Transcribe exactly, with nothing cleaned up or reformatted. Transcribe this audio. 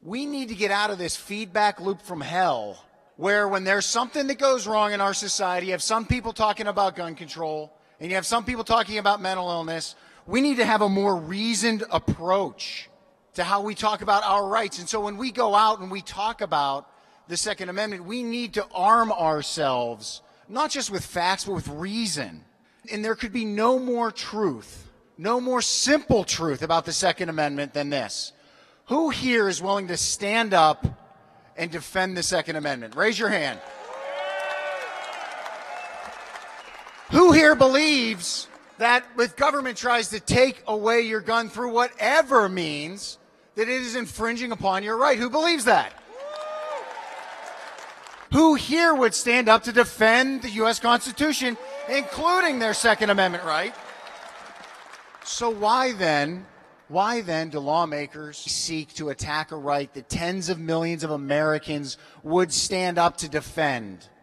We need to get out of this feedback loop from hell where when there's something that goes wrong in our society, you have some people talking about gun control and you have some people talking about mental illness. We need to have a more reasoned approach to how we talk about our rights. And so when we go out and we talk about the Second Amendment, we need to arm ourselves, not just with facts, but with reason. And there could be no more truth, no more simple truth about the Second Amendment than this. Who here is willing to stand up and defend the Second Amendment? Raise your hand. Who here believes that if government tries to take away your gun through whatever means, that it is infringing upon your right? Who believes that? Who here would stand up to defend the U S Constitution, including their Second Amendment right? So why then, why then do lawmakers seek to attack a right that tens of millions of Americans would stand up to defend?